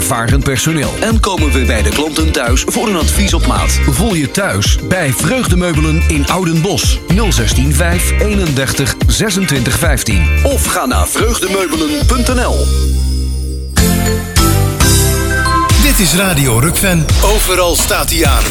ervaren personeel. En komen we bij de klanten thuis voor een advies op maat. Voel je thuis bij Vreugdemeubelen in Oudenbosch. 016 5 31 26 15. Of ga naar vreugdemeubelen.nl. Dit is Radio Rukven. Overal staat hij aan.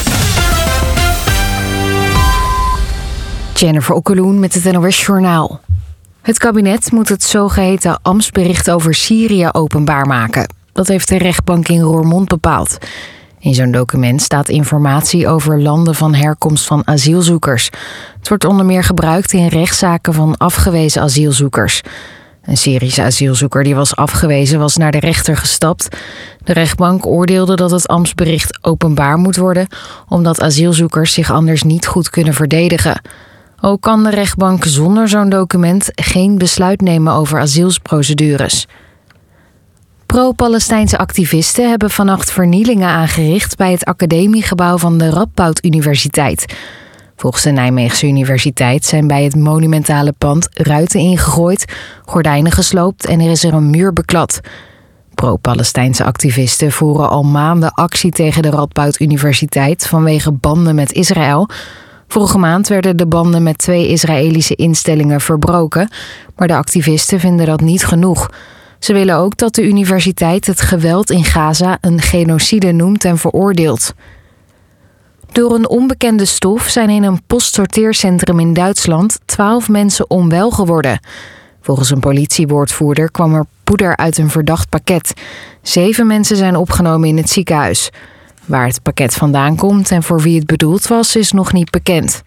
Jennifer Okkeloen met het NOS Journaal. Het kabinet moet het zogeheten ambtsbericht over Syrië openbaar maken. Dat heeft de rechtbank in Roermond bepaald. In zo'n document staat informatie over landen van herkomst van asielzoekers. Het wordt onder meer gebruikt in rechtszaken van afgewezen asielzoekers. Een Syrische asielzoeker die was afgewezen was naar de rechter gestapt. De rechtbank oordeelde dat het ambtsbericht openbaar moet worden, omdat asielzoekers zich anders niet goed kunnen verdedigen. Ook kan de rechtbank zonder zo'n document geen besluit nemen over asielprocedures. Pro-Palestijnse activisten hebben vannacht vernielingen aangericht bij het academiegebouw van de Radboud Universiteit. Volgens de Nijmeegse Universiteit zijn bij het monumentale pand ruiten ingegooid, gordijnen gesloopt en er is een muur beklad. Pro-Palestijnse activisten voeren al maanden actie tegen de Radboud Universiteit vanwege banden met Israël. Vorige maand werden de banden met 2 Israëlische instellingen verbroken, maar de activisten vinden dat niet genoeg. Ze willen ook dat de universiteit het geweld in Gaza een genocide noemt en veroordeelt. Door een onbekende stof zijn in een postsorteercentrum in Duitsland 12 mensen onwel geworden. Volgens een politiewoordvoerder kwam er poeder uit een verdacht pakket. 7 mensen zijn opgenomen in het ziekenhuis. Waar het pakket vandaan komt en voor wie het bedoeld was, is nog niet bekend.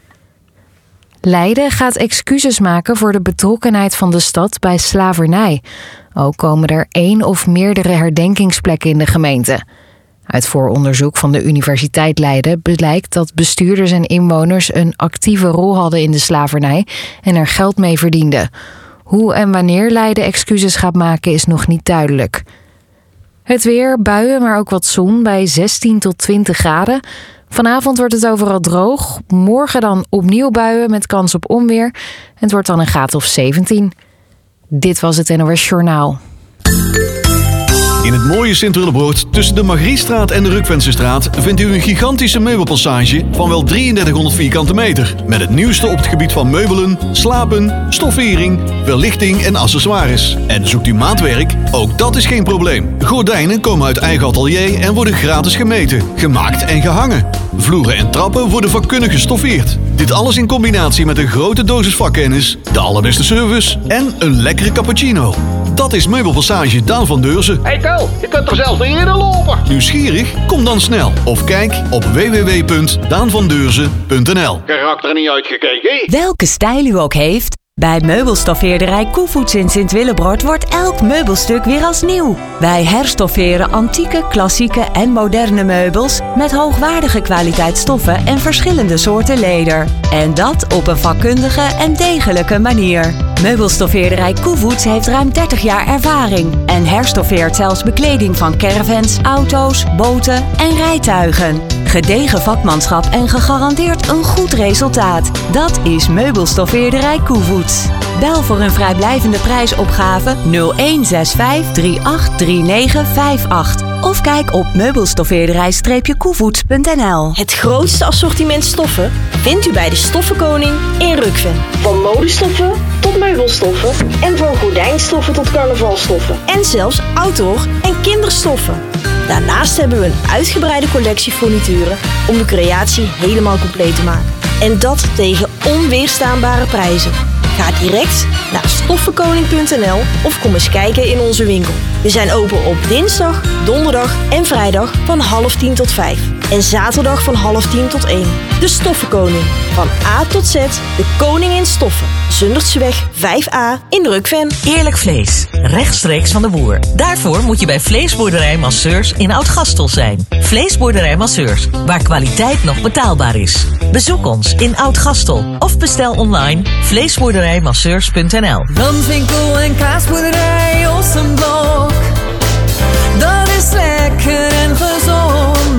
Leiden gaat excuses maken voor de betrokkenheid van de stad bij slavernij. Ook komen er 1 of meerdere herdenkingsplekken in de gemeente. Uit vooronderzoek van de Universiteit Leiden blijkt dat bestuurders en inwoners een actieve rol hadden in de slavernij en er geld mee verdienden. Hoe en wanneer Leiden excuses gaat maken is nog niet duidelijk. Het weer, buien, maar ook wat zon bij 16 tot 20 graden. Vanavond wordt het overal droog. Morgen dan opnieuw buien met kans op onweer. Het wordt dan een graad of 17. Dit was het NOS Journaal. In het mooie Sint-Willebroord, tussen de Margriestraat en de Rukvensestraat, vindt u een gigantische meubelpassage van wel 3300 vierkante meter. Met het nieuwste op het gebied van meubelen, slapen, stoffering, verlichting en accessoires. En zoekt u maatwerk? Ook dat is geen probleem. Gordijnen komen uit eigen atelier en worden gratis gemeten, gemaakt en gehangen. Vloeren en trappen worden vakkundig gestoffeerd. Dit alles in combinatie met een grote dosis vakkennis, de allerbeste service en een lekkere cappuccino. Dat is Meubelpassage Daan van Deurzen. Hey Tel, je kunt er zelfs niet in lopen. Nieuwsgierig? Kom dan snel of kijk op www.daanvandeurzen.nl. Geraakt er niet uitgekeken? Welke stijl u ook heeft, bij meubelstoffeerderij Koevoets in Sint-Willebroord wordt elk meubelstuk weer als nieuw. Wij herstofferen antieke, klassieke en moderne meubels met hoogwaardige kwaliteit stoffen en verschillende soorten leder. En dat op een vakkundige en degelijke manier. Meubelstoffeerderij Koevoets heeft ruim 30 jaar ervaring en herstoffeert zelfs bekleding van caravans, auto's, boten en rijtuigen. Gedegen vakmanschap en gegarandeerd een goed resultaat. Dat is Meubelstoffeerderij Koevoets. Bel voor een vrijblijvende prijsopgave 0165 383958 of kijk op meubelstoffeerderij-koevoets.nl. Het grootste assortiment stoffen vindt u bij de Stoffenkoning in Rukven. Van modestoffen tot meubelstoffen en van gordijnstoffen tot carnavalstoffen. En zelfs outdoor- en kinderstoffen. Daarnaast hebben we een uitgebreide collectie furnituren om de creatie helemaal compleet te maken. En dat tegen onweerstaanbare prijzen. Ga direct naar stoffenkoning.nl of kom eens kijken in onze winkel. We zijn open op dinsdag, donderdag en vrijdag van 9:30 tot 5. En zaterdag van 9:30 tot 1. De Stoffenkoning. Van A tot Z, de koning in stoffen. Zundertseweg 5A in Rukven. Eerlijk vlees, rechtstreeks van de boer. Daarvoor moet je bij Vleesboerderij Masseurs in Oud-Gastel zijn. Vleesboerderij Masseurs, waar kwaliteit nog betaalbaar is. Bezoek ons in Oud-Gastel of bestel online vleesboerderijmasseurs.nl. Landwinkel en kaasboerderij Ossenblok. Dat is lekker en gezond. Waar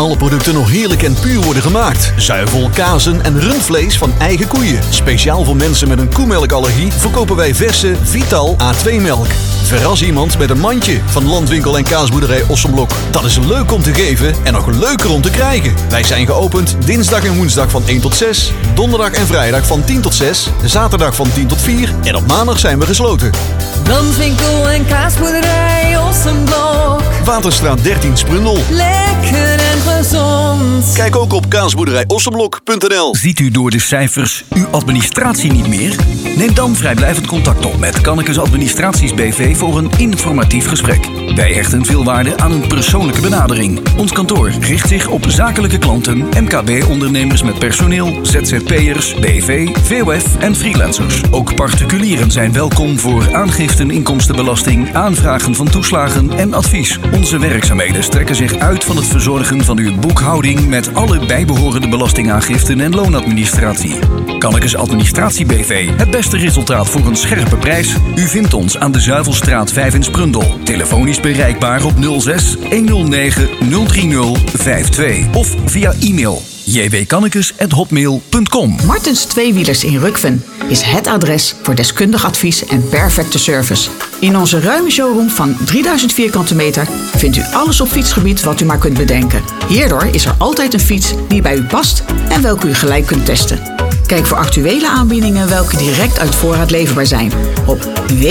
alle producten nog heerlijk en puur worden gemaakt. Zuivel, kazen en rundvlees van eigen koeien. Speciaal voor mensen met een koemelkallergie verkopen wij verse Vital A2-melk. Verras iemand met een mandje van Landwinkel en Kaasboerderij Ossenblok. Dat is leuk om te geven en nog leuker om te krijgen. Wij zijn geopend dinsdag en woensdag van 1 tot 6, donderdag en vrijdag van 10 tot 6, zaterdag van 10 tot 4 en op maandag zijn we gesloten. Landwinkel en Kaasboerderij Ossenblok. Waterstraat 13 Sprundel. Lekker en gezond. Kijk ook op kaasboerderijossenblok.nl. Ziet u door de cijfers uw administratie niet meer? Neem dan vrijblijvend contact op met Kannekes Administraties BV voor een informatief gesprek. Wij hechten veel waarde aan een persoonlijke benadering. Ons kantoor richt zich op zakelijke klanten, MKB-ondernemers met personeel, ZZP'ers, BV, VOF en freelancers. Ook particulieren zijn welkom voor aangiften inkomstenbelasting, aanvragen van toeslagen en advies. Onze werkzaamheden strekken zich uit van het verzorgen van uw boekhouding met alle bijbehorende belastingaangiften en loonadministratie. Kannekes Administratie BV. Het beste resultaat voor een scherpe prijs. U vindt ons aan de Zuivelstraat 5 in Sprundel. Telefonisch bereikbaar op 06 109 030 52 of via e-mail jwkannekes@hotmail.com. Martens Tweewielers in Rukven is het adres voor deskundig advies en perfecte service. In onze ruime showroom van 3000 vierkante meter vindt u alles op fietsgebied wat u maar kunt bedenken. Hierdoor is er altijd een fiets die bij u past en welke u gelijk kunt testen. Kijk voor actuele aanbiedingen welke direct uit voorraad leverbaar zijn op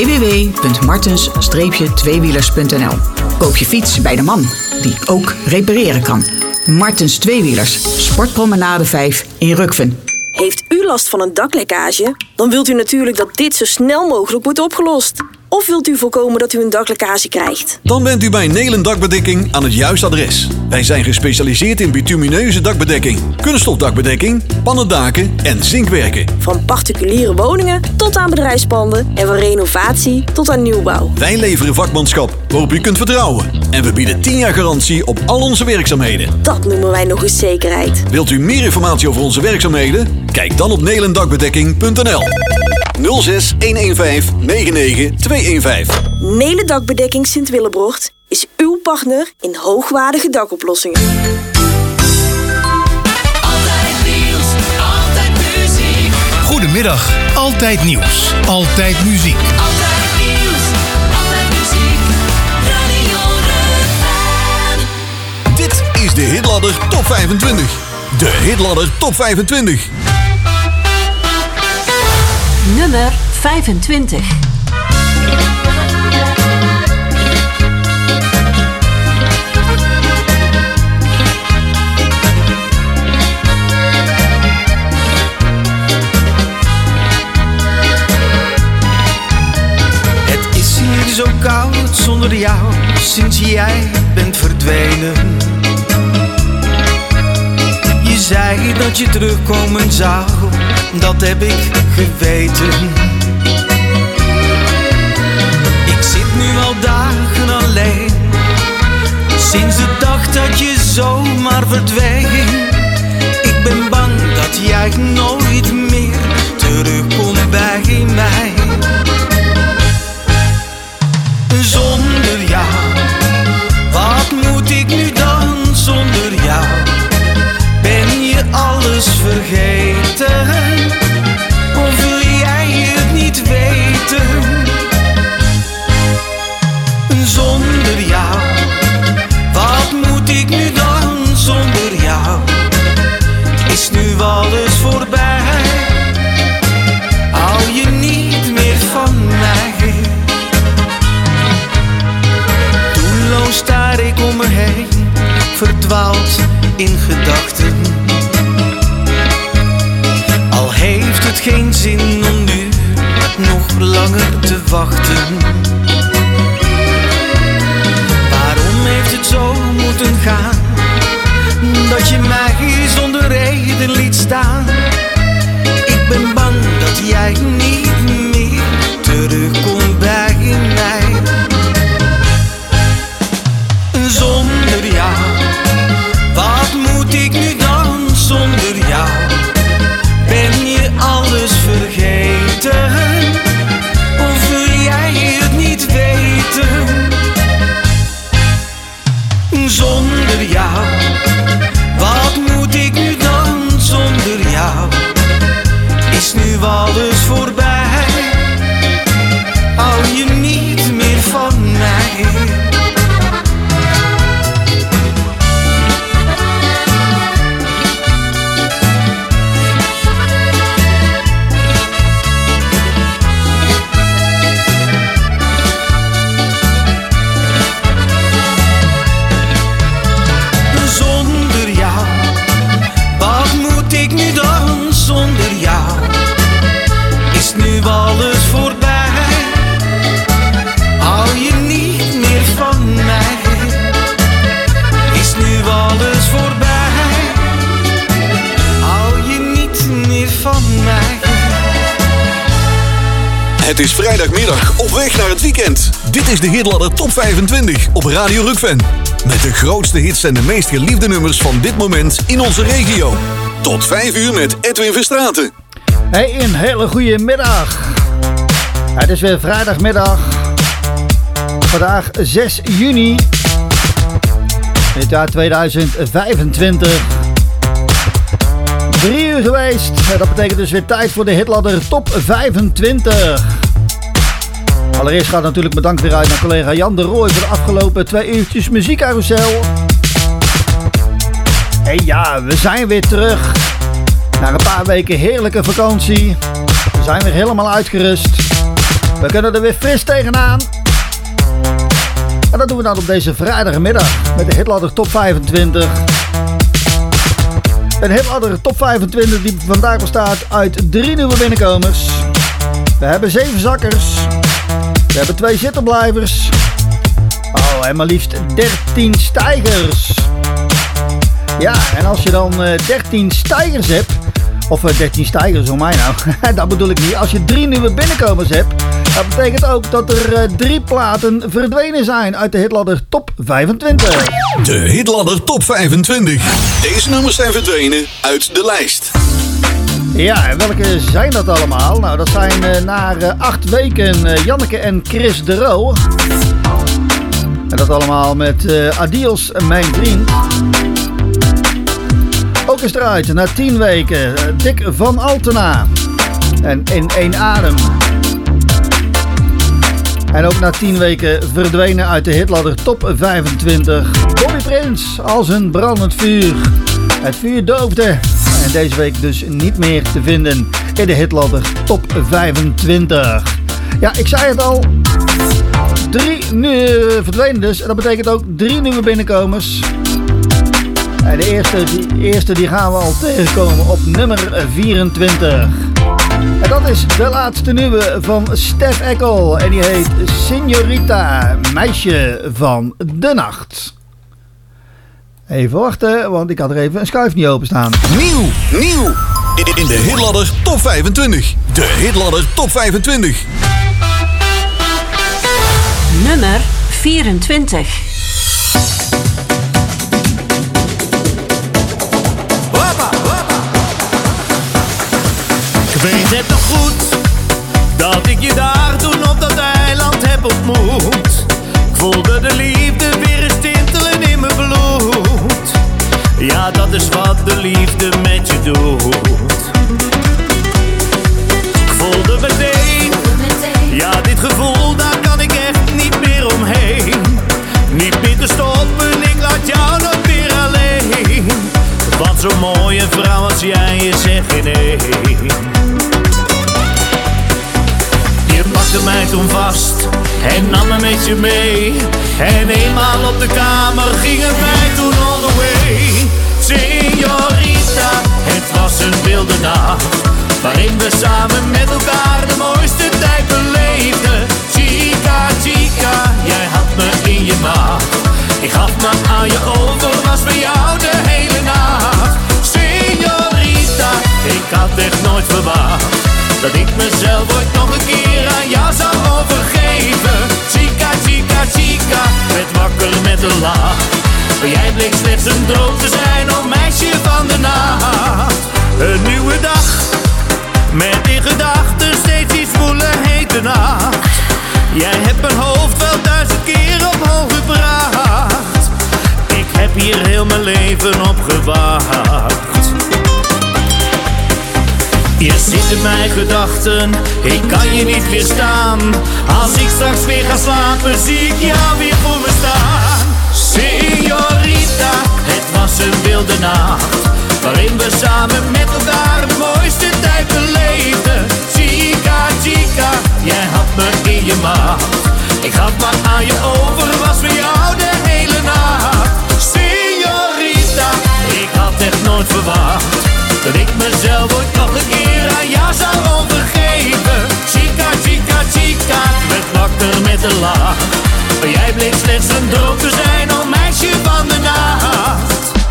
www.martens-tweewielers.nl. Koop je fiets bij de man die ook repareren kan. Martens Tweewielers, Sportpromenade 5 in Rukven. Heeft u last van een daklekkage? Dan wilt u natuurlijk dat dit zo snel mogelijk wordt opgelost. Of wilt u voorkomen dat u een daklekkage krijgt? Dan bent u bij Nelen Dakbedekking aan het juiste adres. Wij zijn gespecialiseerd in bitumineuze dakbedekking, kunststofdakbedekking, pannendaken en zinkwerken. Van particuliere woningen tot aan bedrijfspanden en van renovatie tot aan nieuwbouw. Wij leveren vakmanschap waarop u kunt vertrouwen. En we bieden 10 jaar garantie op al onze werkzaamheden. Dat noemen wij nog eens zekerheid. Wilt u meer informatie over onze werkzaamheden? Kijk dan op nelendakbedekking.nl. 06 115 99 215. Nelen Dakbedekking Sint-Willebrocht is uw partner in hoogwaardige dakoplossingen. Altijd nieuws, altijd muziek. Goedemiddag, altijd nieuws, altijd muziek. Altijd nieuws, altijd muziek. Radio Rukven. Dit is de Hitladder Top 25. De Hitladder Top 25. Nummer 25. Het is hier zo koud zonder jou, sinds jij bent verdwenen. Je zei dat je terugkomen zou, dat heb ik geweten. Ik zit nu al dagen alleen, sinds de dag dat je zomaar verdween. Ik ben bang dat jij nooit meer terugkomt bij mij. Zonder jou, wat moet ik nu dan zonder jou? Ben je alles vergeten? Of wil jij het niet weten? Zonder jou, wat moet ik nu dan zonder jou? Is nu alles voorbij? Hou je niet meer van mij? Doelloos staar ik om me heen, verdwaald in gedachten. Al heeft het geen zin om nu nog langer te wachten. Waarom heeft het zo moeten gaan, dat je mij zonder reden liet staan? Ik ben bang dat jij niet meer terugkomt bij mij. Zonder jou, wat moet ik nu dan zonder jou? Ben je alles vergeten? Of wil jij het niet weten? Zonder jou, voorbij. Hou je niet meer van mij. Alles voorbij, hou je niet meer van mij. Is nu alles voorbij, hou je niet meer van mij. Het is vrijdagmiddag op weg naar het weekend. Dit is de Hitladder Top 25 op Radio Rukven. Met de grootste hits en de meest geliefde nummers van dit moment in onze regio. Tot 5 uur met Edwin Verstraeten. Hey, een hele goede middag. Het is weer vrijdagmiddag. Vandaag 6 juni. In het jaar 2025. 3 uur geweest. Dat betekent dus weer tijd voor de Hitladder Top 25. Allereerst gaat natuurlijk bedankt weer uit naar collega Jan de Rooij voor de afgelopen 2 uurtjes muziekcarousel. En ja, we zijn weer terug. Na een paar weken heerlijke vakantie. We zijn weer helemaal uitgerust. We kunnen er weer fris tegenaan. En dat doen we dan op deze vrijdagmiddag met de Hitladder Top 25. Een Hitladder Top 25 die vandaag bestaat uit 3 nieuwe binnenkomers. We hebben 7 zakkers. We hebben 2 zittenblijvers. Oh, en maar liefst 13 stijgers. Ja, en als je dan 13 stijgers hebt, of 13 stijgers voor mij nou, dat bedoel ik niet. Als je 3 nieuwe binnenkomers hebt, dat betekent ook dat er 3 platen verdwenen zijn uit de Hitladder Top 25. De Hitladder Top 25. Deze nummers zijn verdwenen uit de lijst. Ja, en welke zijn dat allemaal? Nou, dat zijn na 8 weken Janneke en Chris de Roo. En dat allemaal met Adios, mijn vriend. Ook is eruit na 10 weken Dick van Altena. En in 1 adem. En ook na 10 weken verdwenen uit de Hitladder Top 25. Bobby Prins als een brandend vuur. Het vuur doofde. En deze week dus niet meer te vinden in de Hitladder Top 25. Ja, ik zei het al. 3 verdwenen dus. En dat betekent ook 3 nieuwe binnenkomers. En de eerste die gaan we al tegenkomen op nummer 24. En dat is de laatste nieuwe van Stef Eckel. En die heet Signorita, meisje van de nacht. Even wachten, want ik had er even een schuif niet openstaan. Nieuw. In de Hitladder Top 25. De Hitladder Top 25. Nummer 24. Ik weet het nog goed, dat ik je daar toen op dat eiland heb ontmoet. Ik voelde de liefde weer eens tintelen in mijn bloed. Ja, dat is wat de liefde met je doet. Ik voelde meteen, ja, dit gevoel, daar kan ik echt niet meer omheen. Niet meer te stoppen, ik laat jou nog weer alleen. Wat zo'n mooie vrouw als jij is echt geen één. Je pakte mij toen vast en nam me met je mee. En eenmaal op de kamer ging het mij toen all the way. Signorita, het was een wilde nacht, waarin we samen met elkaar de mooiste tijd beleefden. Chica, chica, jij had me in je maag. Ik gaf me aan je over, was bij jou de hele nacht. Signorita, ik had echt nooit verwacht dat ik mezelf ooit nog een keer aan jou zou overgeven. Chica, chica, chica, werd wakker met een lach. Maar jij bleek slechts een droom te zijn, oh meisje van de nacht. Een nieuwe dag, met in gedachten steeds iets voelen hete nacht. Jij hebt mijn hoofd wel 1000 keer op hoog gebracht. Ik heb hier heel mijn leven op gewacht. Je zit in mijn gedachten, ik kan je niet weerstaan. Als ik straks weer ga slapen, zie ik jou weer voor me staan. Señorita, het was een wilde nacht, waarin we samen met elkaar de mooiste tijd beleefden. Chica, chica, jij had me in je macht. Ik gaf maar aan je over, was voor jou de hele nacht. Señorita, ik had echt nooit verwacht dat ik mezelf ooit nog een keer aan jou zou overgeven. Chica, chica, chica, ik werd wakker met een lach. Maar jij bleek slechts een droom te zijn, oh meisje van de nacht.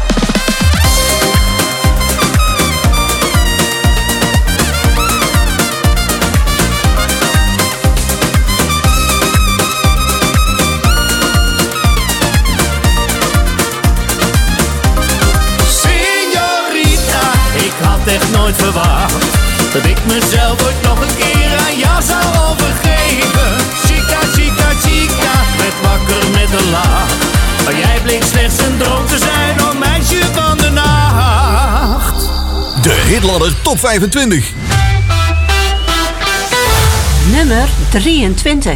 Echt nooit verwacht dat ik mezelf ooit nog een keer aan jou zou overgeven. Chica, chica, chica, werd wakker met een lach. Maar jij bleek slechts een droom te zijn, oh meisje van de nacht. De Hitladder Top 25. Nummer 23.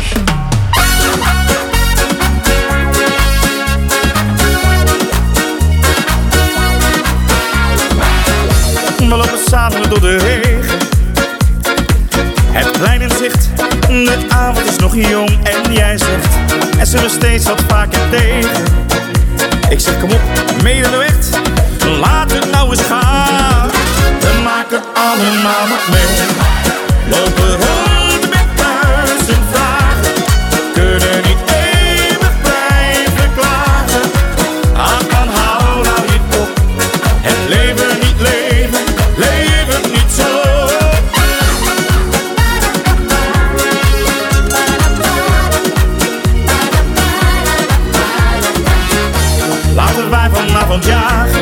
We lopen samen door de regen, het plein in zicht, de avond is nog jong en jij zegt, er zullen steeds wat vaker tegen. Ik zeg kom op, mee naar de weg, laat het nou eens gaan. We maken allemaal wat mee, lopen rond met duizend vragen, kunnen niet eeuwig blijven klagen. Ach man, hou nou je kop, het leven niet leven. Leef het niet zo. Laten wij vanavond jagen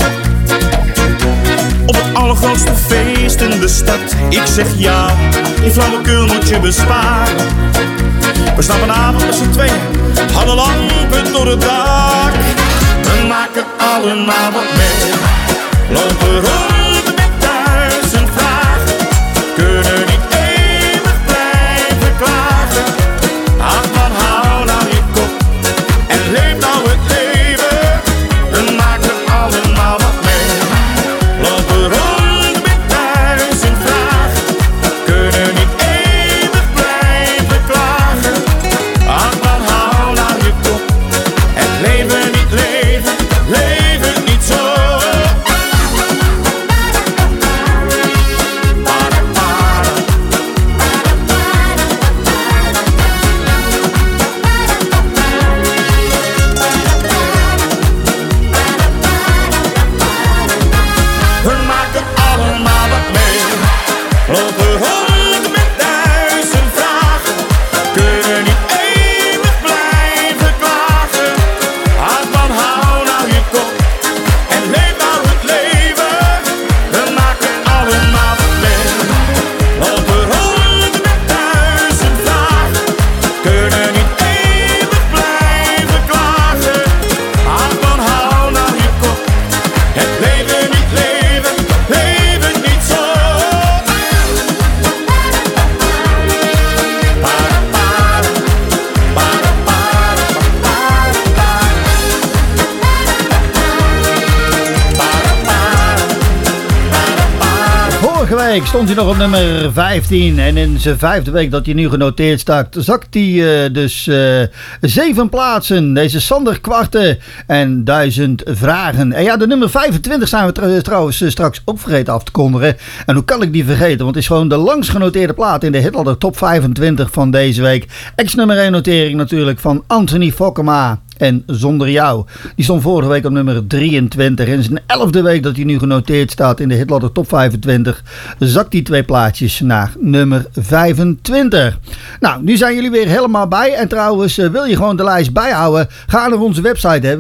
op het allergrootste feest in de stad. Ik zeg ja, die flauwekul moet je besparen. We staan vanavond met z'n tweeën, alle lampen door het dak. We maken allemaal wat mee, lopen rond. Kunnen niet eeuwig blijven klagen. Ach man, hou nou je kop en leef nou het leven. We maken allemaal wat mee, lopen rond met duizend vragen. Kunnen niet eeuwig blijven klagen. Ach man, hou nou je kop en leven niet leven, leven niet zo. Lopen rond met duizend vragen, kunnen niet eeuwig blijven klagen. Ach man, hou nou je kop en leef nou het leven. We maken allemaal wat mee. Lopen rond met duizend vragen, kunnen niet eeuwig blijven klagen. Ach man, hou nou je kop, het leven niet leven, leven niet zo. Vorige week stond hij nog op nummer 15 en in zijn 5e week dat hij nu genoteerd staat, zakt hij dus 7 plaatsen. Deze Sander Kwarte en 1000 vragen. En ja, de nummer 25 zijn we trouwens straks ook vergeten af te kondigen. En hoe kan ik die vergeten? Want het is gewoon de langst genoteerde plaat in de Hitladder Top 25 van deze week. Ex-nummer 1 notering natuurlijk van Anthony Fokkema. En Zonder Jou. Die stond vorige week op nummer 23. En in zijn 11e week dat hij nu genoteerd staat in de Hitladder Top 25. Zakt die 2 plaatjes naar nummer 25. Nou, nu zijn jullie weer helemaal bij. En trouwens, wil je gewoon de lijst bijhouden? Ga naar onze website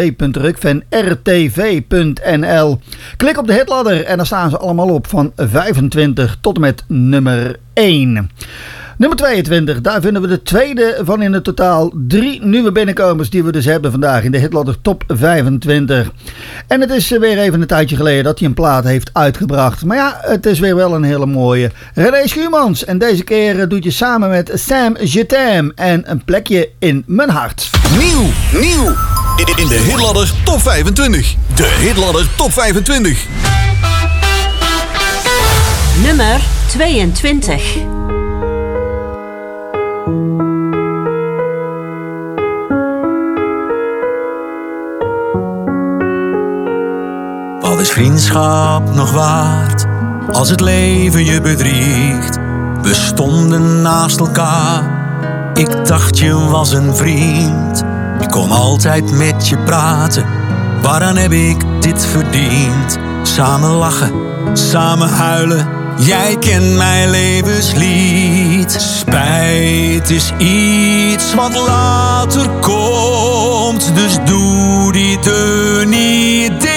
www.rukfanrtv.nl. Klik op de Hitladder en dan staan ze allemaal op van 25 tot en met nummer 1. Nummer 22, daar vinden we de tweede van in het totaal 3 nieuwe binnenkomers die we dus hebben vandaag in de hitladder top 25. En het is weer even een tijdje geleden dat hij een plaat heeft uitgebracht. Maar ja, het is weer wel een hele mooie. René Schuurmans, en deze keer doet je samen met Sam Je T'aime en Een plekje in mijn hart. Nieuw. In de hitladder top 25. De hitladder top 25. Nummer 22. Wat is vriendschap nog waard als het leven je bedriegt? We stonden naast elkaar, ik dacht je was een vriend. Ik kon altijd met je praten, waaraan heb ik dit verdiend? Samen lachen, samen huilen, jij kent mijn levenslied. Spijt is iets wat later komt, dus doe die deur niet dicht.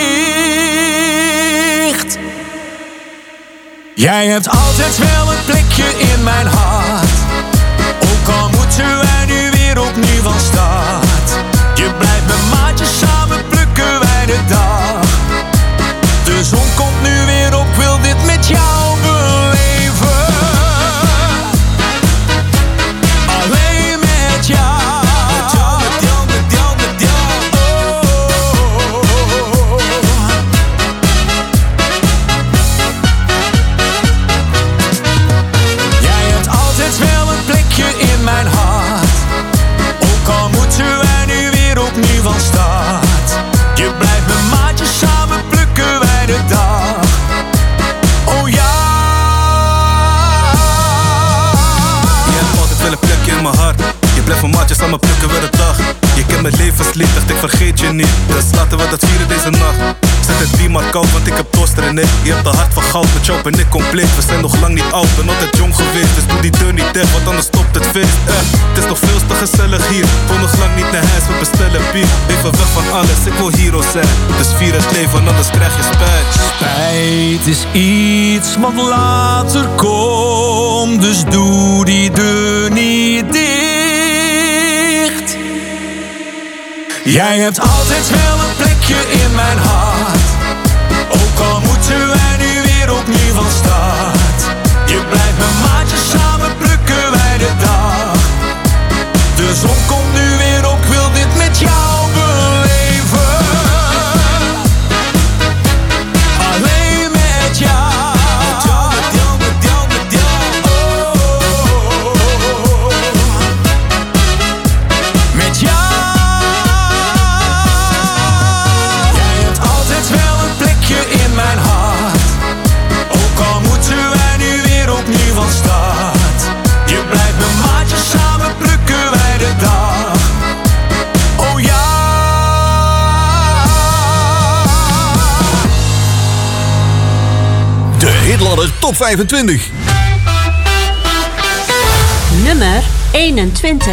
Jij hebt altijd wel een plekje in mijn hart, ook al moeten wij nu weer opnieuw van start. Je blijft mijn maatje, samen plukken wij de dag. De zon komt nu weer op, wil dit met jou beleven. Alleen met jou. Jij hebt altijd wel een plekje in mijn hart, ook al moeten wij nu weer opnieuw van start. Je blijft mijn maatje, samen plukken wij de dag. Oh ja. Je hebt altijd wel een plekje in mijn hart. Je blijft mijn maatje, samen plukken we de dag. Je kent mijn levenslied, dacht ik vergeet je niet. Dus laten we dat vieren deze nacht. Zet het team maar koud, want ik heb toaster en ik. Je hebt de hart van goud, met jou ben ik compleet. We zijn nog lang niet oud, ben altijd jong geweest. Dus doe die deur niet dicht, want anders stopt het feest. Het is nog veel te gezellig hier. Kom nog lang niet naar huis, we bestellen bier. Even weg van alles, ik wil hero zijn. Dus vier het leven, anders krijg je spijt. Spijt is iets wat later komt, dus doe die deur niet dicht. Jij hebt altijd wel een plekje in mijn hart, ook al moeten wij nu weer opnieuw van start. Je blijft mijn maatje, samen plukken wij de dag. De zon komt nu weer op, wil dit met jou beleven. Alleen met jou. Met jou. In mijn hart, ook al moeten wij nu weer opnieuw van start. Je blijft mijn maatje, samen plukken wij de dag. Oh ja. De hitladder top 25. Nummer 21.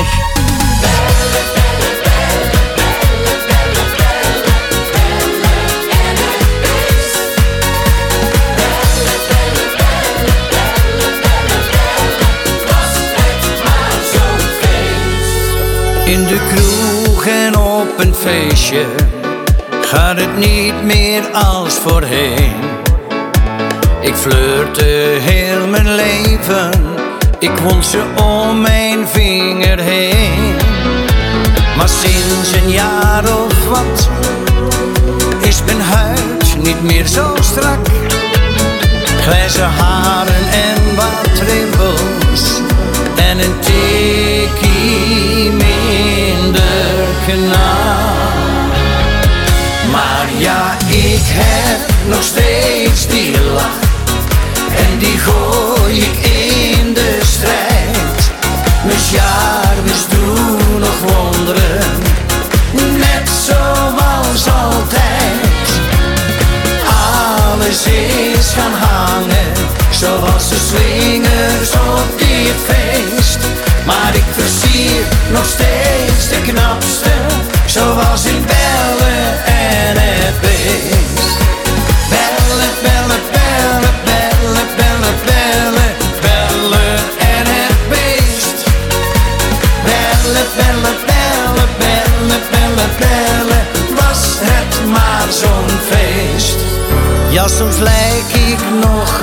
In de kroeg en op een feestje gaat het niet meer als voorheen. Ik flirte heel mijn leven, ik wond ze om mijn vinger heen. Maar sinds een jaar of wat is mijn huid niet meer zo strak. Grijze haren en wat rimpels en een tikkie minder knap. Maar ja, ik heb nog steeds die lach en die gooi ik in de strijd. Mijn Jarvis doen nog wonderen, net zoals altijd. Alles is gaan hangen, zoals de swingers op dit feest. Maar ik versier nog steeds de knapste, zoals in bellen en het beest. Bellen, bellen, bellen, bellen, bellen, bellen, bellen en het beest.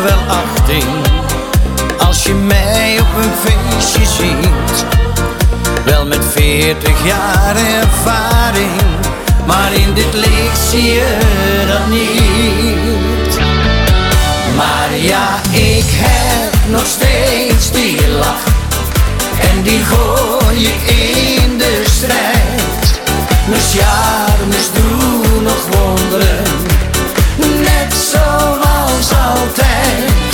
wel 18 als je mij op een feestje ziet. Wel met 40 jaar ervaring, maar in dit licht zie je dat niet. Maar ja, ik heb nog steeds die lach en die gooi ik in de strijd. Mijn charmes doen nog wonderen, net zoals altijd.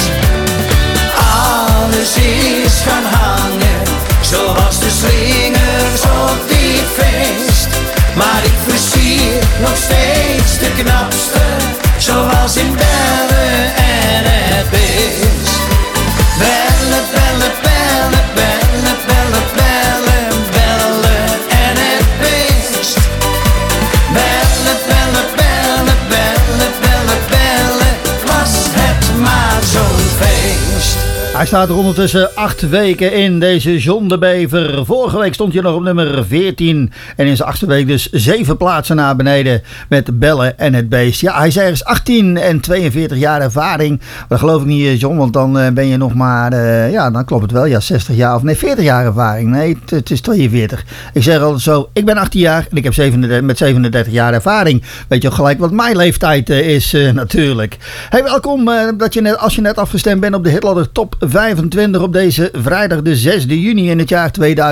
Alles is gaan hangen, zoals de slingers op dit feest. Maar ik versier nog steeds de knapste, zoals in bellen en het beest. Bellen, bellen, bellen, bellen, bellen, bellen, bellen en het beest. Bellen, bellen, bellen, bellen, bellen, bellen, was het maar zo'n feest. Hij staat er ondertussen 8 weken in, deze John de Bever. Vorige week stond hij nog op nummer 14. En in zijn 8e week dus 7 plaatsen naar beneden met Bellen en het Beest. Ja, hij is ergens 18 en 42 jaar ervaring. Maar dat geloof ik niet, John, want dan ben je nog maar... ja, dan klopt het wel. Ja, 60 jaar of nee, 40 jaar ervaring. Nee, het is 42. Ik zeg altijd zo, ik ben 18 jaar en ik heb 37 jaar ervaring. Weet je ook gelijk wat mijn leeftijd is natuurlijk. Hey, welkom als je net afgestemd bent op de Hitladder Top 25 op deze vrijdag de 6e juni in het jaar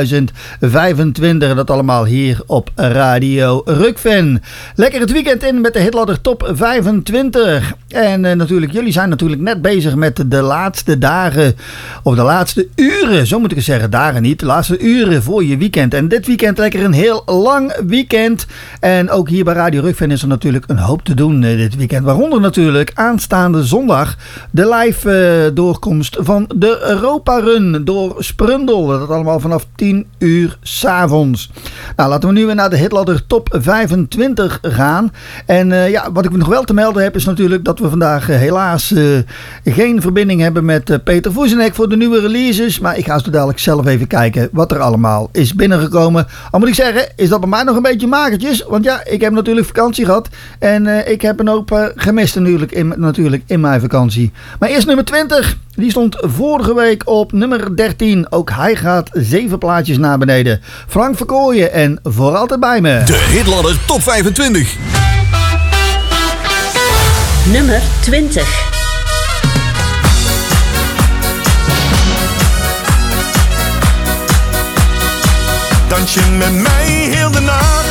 2025. Dat allemaal hier op Radio Rukven. Lekker het weekend in met de Hitladder Top 25. En natuurlijk, jullie zijn natuurlijk net bezig met de laatste dagen, of de laatste uren, zo moet ik het zeggen, dagen niet, de laatste uren voor je weekend. En dit weekend lekker een heel lang weekend. En ook hier bij Radio Rukven is er natuurlijk een hoop te doen dit weekend. Waaronder natuurlijk aanstaande zondag de live doorkomst van de Europa Run door Sprundel. Dat allemaal vanaf 10 uur 's avonds. Nou, laten we nu weer naar de Hitladder Top 25 gaan. En ja, wat ik nog wel te melden heb is natuurlijk dat we vandaag helaas geen verbinding hebben met Peter Voezenek voor de nieuwe releases. Maar ik ga zo dadelijk zelf even kijken wat er allemaal is binnengekomen. Al moet ik zeggen, is dat bij mij nog een beetje magertjes. Want ja, ik heb natuurlijk vakantie gehad. En ik heb een hoop gemist natuurlijk in mijn vakantie. Maar eerst nummer 20. Die stond vorige week op nummer 13. Ook hij gaat 7 plaatjes naar beneden. Frank Verkooyen en Voor Altijd Bij Me. De Hitladder Top 25. Nummer 20. Dans je met mij heel de nacht.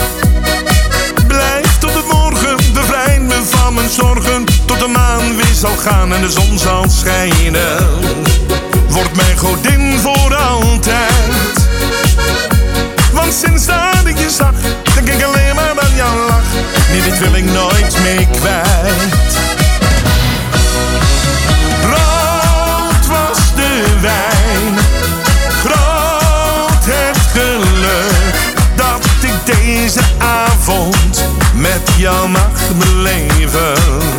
Blijf tot het morgen, bevrijd me van mijn zorgen. Tot de maan weer zal gaan en de zon zal schijnen. Word mijn godin voor altijd. Want sinds dat ik je zag, denk ik alleen maar aan jouw lach. Nee, dit wil ik nooit meer kwijt. Rood was de wijn, groot het geluk dat ik deze avond met jou mag beleven.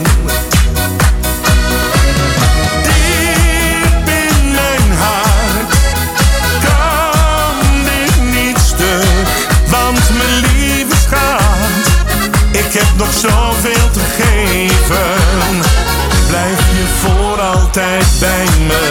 Diep in mijn hart kan dit niet stuk, want mijn lieve schat, ik heb nog zoveel te geven. Blijf je voor altijd bij me.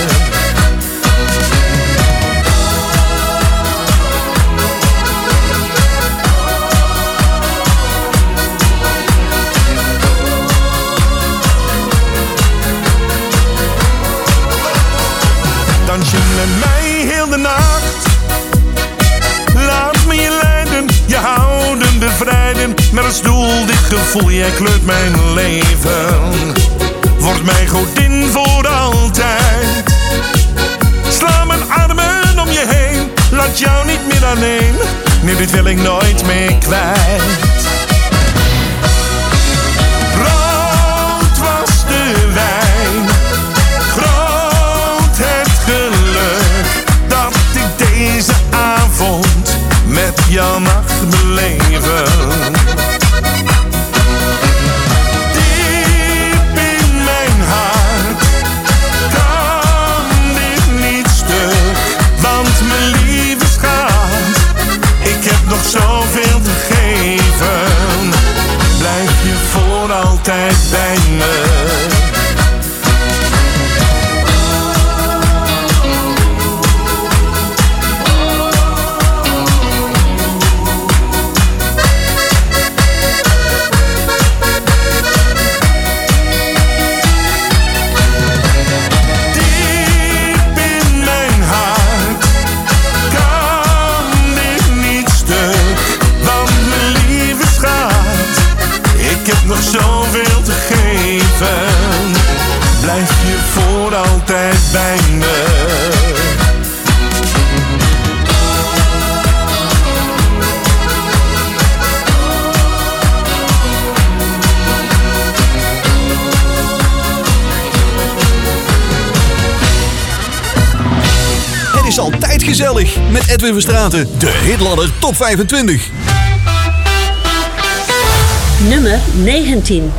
Dans je met mij heel de nacht. Laat me je leiden, je houden, bevrijden. Met als doel dit gevoel, jij kleurt mijn leven. Word mijn godin voor altijd. Sla mijn armen om je heen, laat jou niet meer alleen. Nee, dit wil ik nooit meer kwijt. Rood was de wijn, groot het geluk dat ik deze avond met jou mag beleven. Diep in mijn hart kan dit niet stuk, want mijn lieve schat, ik heb nog zoveel te geven. is altijd gezellig met Edwin Verstraeten. De Hitladder Top 25. Nummer 19.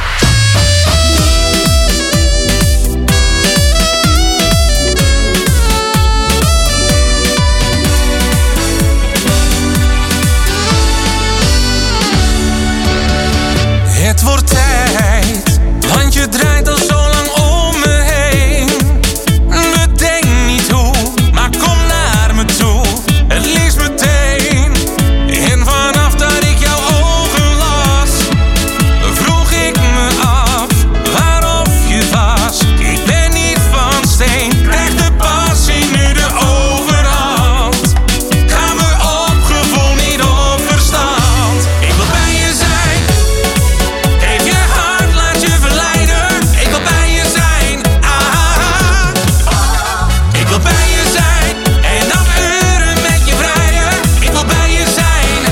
Het wordt tijd, want je draait al zo lang om me heen. Bedenk niet hoe, maar kom naar me toe. Het liefst meteen. En vanaf dat ik jouw ogen las, vroeg ik me af waarof je was. Ik ben niet van steen, krijgt de passie nu de overhand. Gaan we op gevoel, niet op verstand. Ik wil bij je zijn. Geef je hart, laat je verleiden. Ik wil bij je zijn. Ah, ik wil bij je zijn. En dan uren met je vrijen. Ik wil bij je zijn.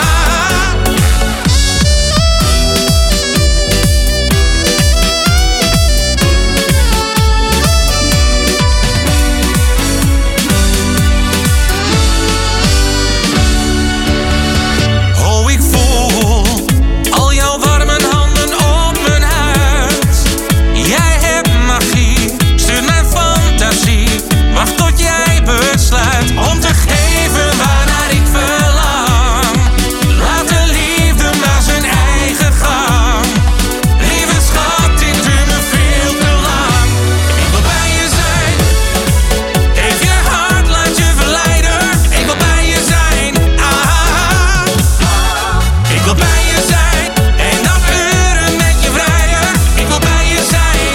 Oh, ik voel al jouw warme handen op mijn huid. Jij hebt magie, stuur mijn fantasie. Wacht tot jij besluit om te geven waarnaar ik verlang. Laat de liefde maar zijn eigen gang. Lieve schat, dit duurt me veel te lang. Ik wil bij je zijn. Geef je hart, laat je verleiden. Ik wil bij je zijn. Ah, ik wil bij je zijn. En dan uren met je vrijen. Ik wil bij je zijn.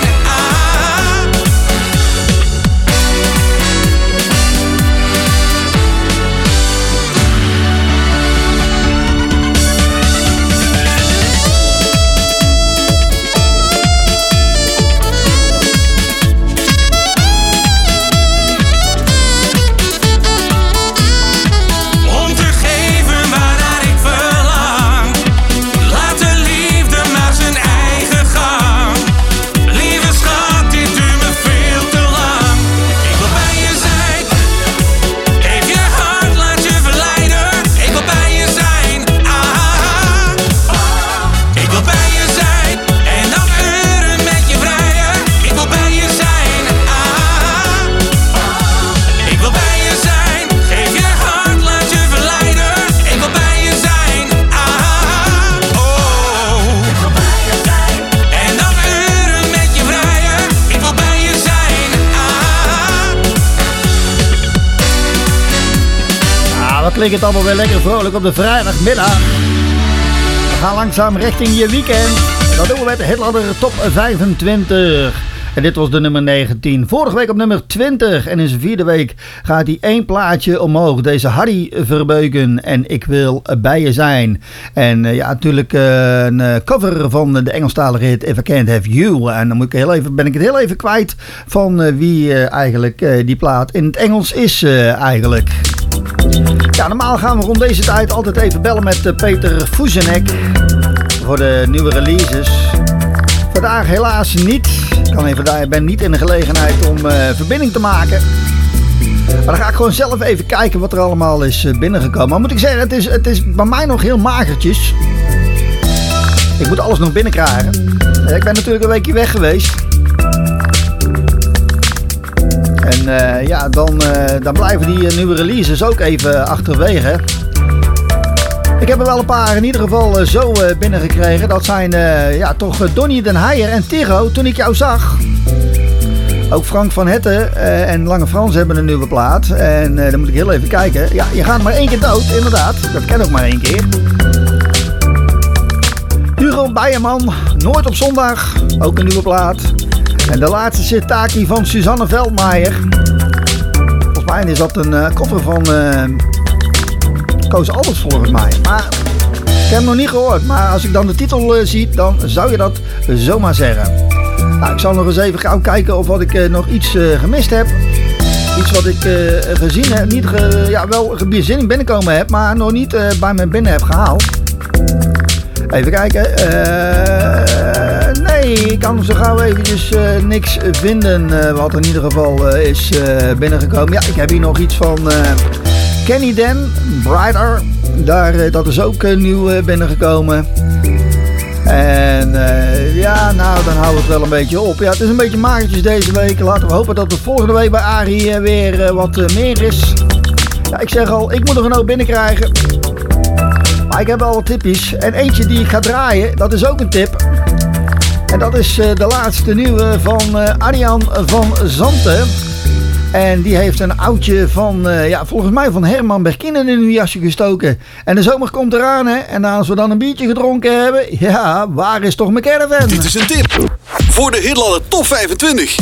Om te geven waarnaar ik verlang. Laat de liefde maar zijn eigen gang. Lieve schat, dit duurt me veel te lang. Ik wil bij je zijn. Geef je hart, laat je verleiden. Ik wil bij je zijn. Ah, ik wil bij je zijn. En dan uren met je vrijen. Ik wil bij je zijn. Ah, ik wil bij je zijn. Geef je hart, laat je verleiden. Ik wil bij je zijn. Ah, oh. Ik wil bij je zijn. En dan uren met je vrijen. Ik wil bij je zijn. Wat klinkt het allemaal weer lekker vrolijk op de vrijdagmiddag. We gaan langzaam richting je weekend. Dat doen we met de Hitladder Top 25. En dit was de nummer 19. Vorige week op nummer 20. En in zijn vierde week gaat hij 1 plaatje omhoog. Deze Harry Verbeuken. En ik wil bij je zijn. En ja, natuurlijk een cover van de Engelstalige hit If I Can't Have You. En dan moet ik ben ik het heel even kwijt van wie eigenlijk die plaat in het Engels is eigenlijk. Ja, normaal gaan we rond deze tijd altijd even bellen met Peter Fusenek voor de nieuwe releases. Vandaag helaas niet. Ik ben niet in de gelegenheid om verbinding te maken. Maar dan ga ik gewoon zelf even kijken wat er allemaal is binnengekomen. Maar moet ik zeggen, het is bij mij nog heel magertjes. Ik moet alles nog binnenkrijgen. Ik ben natuurlijk een weekje weg geweest. En ja, dan blijven die nieuwe releases ook even achterwege. Ik heb er wel een paar in ieder geval zo binnengekregen. Dat zijn ja, toch Donnie den Heijer en Tiro, Toen ik jou zag. Ook Frank van Hetten en Lange Frans hebben een nieuwe plaat. En dan moet ik heel even kijken. Ja, je gaat maar 1 keer dood, inderdaad. Dat ken ook maar 1 keer. Hugo Beierman, Nooit op zondag. Ook een nieuwe plaat. En de laatste zit Taki van Suzanne Veldmaier. Volgens mij is dat een koffer van Koos Albers volgens mij. Maar ik heb hem nog niet gehoord. Maar als ik dan de titel zie, dan zou je dat zomaar zeggen. Nou, ik zal nog eens even gauw kijken of wat ik nog iets gemist heb. Iets wat ik gezien heb. Wel bezinning binnenkomen heb, maar nog niet bij me binnen heb gehaald. Even kijken. Nee, Nee, ik kan zo gauw eventjes niks vinden wat in ieder geval is binnengekomen. Ja, ik heb hier nog iets van Kenny Dan, Brighter. Dat is ook nieuw binnengekomen. En ja, nou dan houden we het wel een beetje op. Ja, het is een beetje magertjes deze week. Laten we hopen dat het volgende week bij Arie weer wat meer is. Ja, ik zeg al, ik moet er een hoop binnenkrijgen. Maar ik heb wel wat tipjes. En eentje die ik ga draaien, dat is ook een tip. En dat is de laatste nieuwe van Arjan van Zanten. En die heeft een oudje van, volgens mij van Herman Berkin in een jasje gestoken. En de zomer komt eraan, hè. En als we dan een biertje gedronken hebben, ja, waar is toch mijn caravan? Dit is een tip voor de Hitladder Top 25.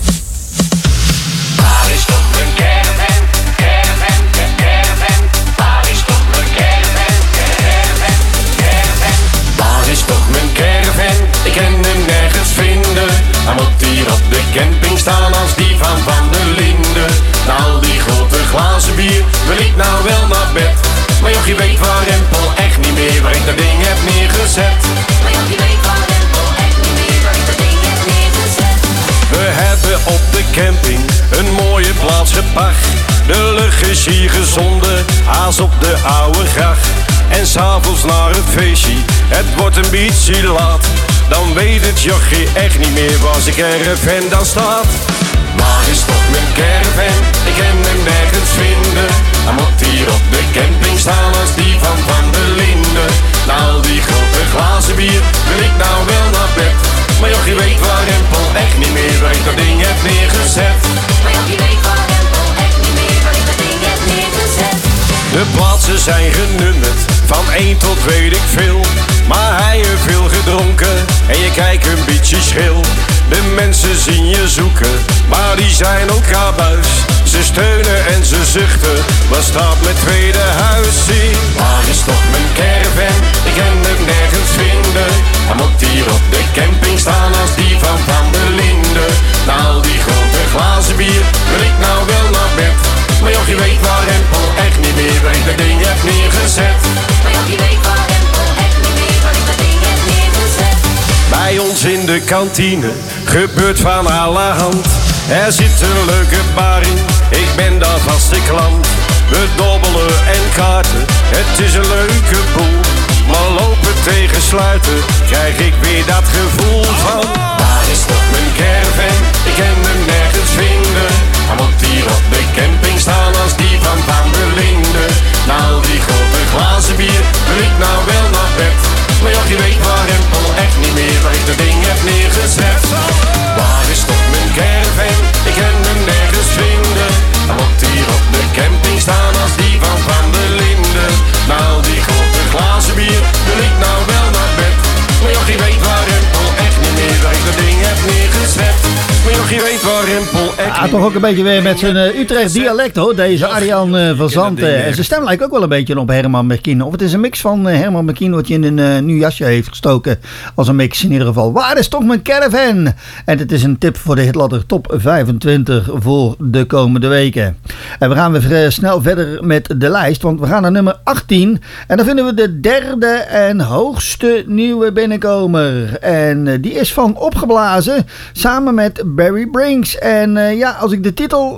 Waar is toch mijn caravan? Caravan, caravan. Waar is toch mijn caravan? Caravan, caravan. Waar is toch mijn caravan? Ik kan hem nergens vinden. Hij moet hier op de camping staan als die van der Linde. Na al die grote glazen bier wil ik nou wel naar bed. Maar jochie weet waar Rempel echt niet meer, waar ik dat ding heb neergezet. Maar jochie weet waar Rempel echt niet meer, waar ik dat ding heb neergezet. We hebben op de camping een mooie plaats gepacht. De lucht is hier gezonde, haas op de oude gracht. En s'avonds naar het feestje, het wordt een beetje laat. Dan weet het jochie echt niet meer waar zijn caravan dan staat. Waar is toch mijn caravan? Ik kan hem nergens vinden. Hij moet hier op de camping staan als die van der Linde. Na al die grote glazen bier wil ik nou wel naar bed. Maar jochie weet waar Rempel echt niet meer, waar ik dat ding heb neergezet. Maar jochie weet waar Rempel echt niet meer, waar ik dat ding heb neergezet. De plaatsen zijn genummerd, van 1 tot weet ik veel. Maar hij heeft veel gedronken en je kijkt een beetje schil. De mensen zien je zoeken, maar die zijn ook gabuis. Ze steunen en ze zuchten, wat staat met tweede huis? Zie. Waar is toch mijn caravan? Ik kan hem nergens vinden. Hij moet hier op de camping staan als die van der Linde. Na al die grote glazen bier wil ik nou wel naar bed. Maar jochie weet waar Rempel echt niet meer, waar ik dat ding heb neergezet. Maar jochie weet waar Rempel echt niet meer, waar ik dat ding heb neergezet. Bij ons in de kantine gebeurt van allerhand. Er zit een leuke bar in, ik ben daar vaste klant. We dobbelen en kaarten, het is een leuke boel. Maar lopen tegen sluiten, krijg ik weer dat gevoel van. Waar is toch mijn caravan? Ik kan hem nergens vinden. Hij moet hier op de camping staan als die van der Linde. Na al die grote glazen bier wil ik nou wel naar bed. Maar jochie weet waar Rempel echt niet meer, waar ik dat ding heb neergezet. Waar is toch mijn caravan? Ik kan hem nergens vinden. Hij moet hier op de camping staan als die van der Linde. Na al die grote glazen bier wil ik nou wel naar bed. Maar jochie weet waar Rempel echt niet meer, waar ik dat ding heb neergezet. Maar jochie weet waar Rempel echt niet toch ook een beetje weer met zijn Utrecht dialect hoor, deze Arjan van Zanten. En zijn stem lijkt ook wel een beetje op Herman Berkin. Of het is een mix van Herman Berkin wat je in een nieuw jasje heeft gestoken. Als een mix in ieder geval. Waar is toch mijn caravan? En het is een tip voor de Hitladder Top 25 voor de komende weken. En we gaan weer snel verder met de lijst, want we gaan naar nummer 18. En dan vinden we de derde en hoogste nieuwe binnenkomer. En die is van Opgeblazen samen met Barry Brinks. En ja, als ik de titel